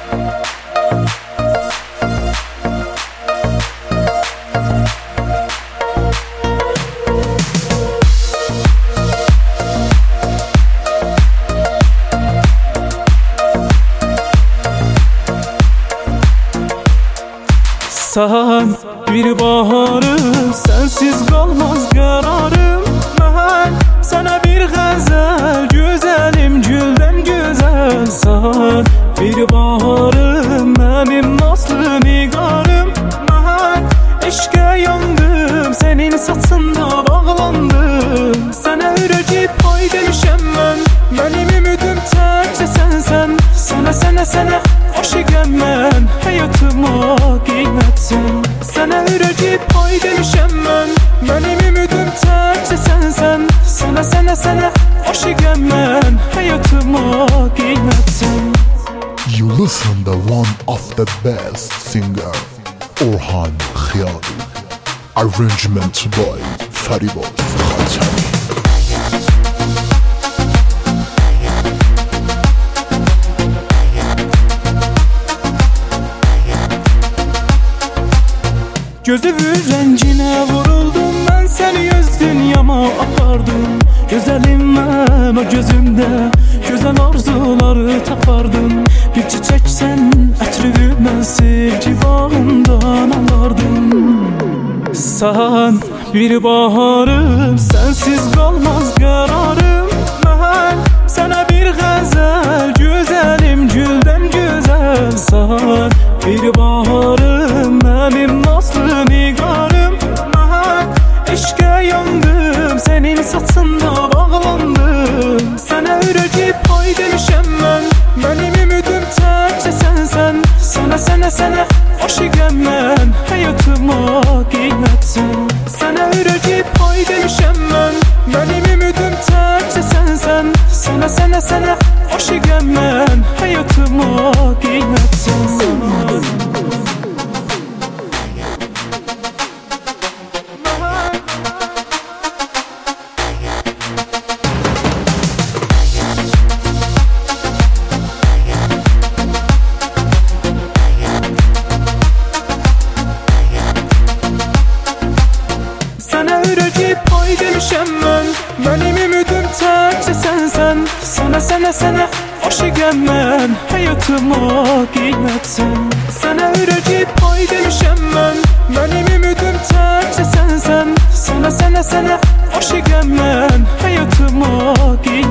Sen bir baharım, sensiz kalmaz kararım. Ben sana bir gazel, güzelim gülden güzel. Sen bir baharım, benim nasıl nigarım. Ben eşke yandım, senin saçında bağlandım. Sana ürəcək pay demişəm mən, benim ümidim təkcə sənsən. Sənə aşıqəm mən, həyatıma qiymətsən. Sənə ürəcək pay demişəm mən, benim ümidim təkcə sənsən. Sənə aşıqəm mən, həyatıma qiymətsən. You listen the one of the best singer, Orhan Khiyali. Arrangement by Fariboz Khatami. Gözümün rəngine vuruldum, mən səni öz dünyama apardım. Gözəlim mən o gözümdə, gözəl arzuları tapardım. Bir çiçəksən, ətrini mən sevgi bağından alardım. Sən bir baharım, sensiz qalmaz qararım. Mən sənə bir qəzəl, gözəlim güldən gözəl. Sən bir baharım, mənim naslı nigarım. Mən eşqə yandım, senin saçında bağlandım. Sənə ürəcək pay demişəm mən, benim ümidim təkcə sənsən. Sənə aşıqəm mən, həyatıma qiymətsən. Sənə ürəcək pay demişəm mən, benim ümidim təkcə sənsən. Sənə aşıqəm mən, həyatıma qiymətsən. Sənə ürəcək pay demişəm mən, benim ümidim təkcə sənsən. Sənə aşıqəm mən, həyatıma qiymətsən. Sənə ürəcək pay demişəm mən, benim ümidim təkcə sənsən. Sənə aşıqəm mən, həyatıma qiymətsən.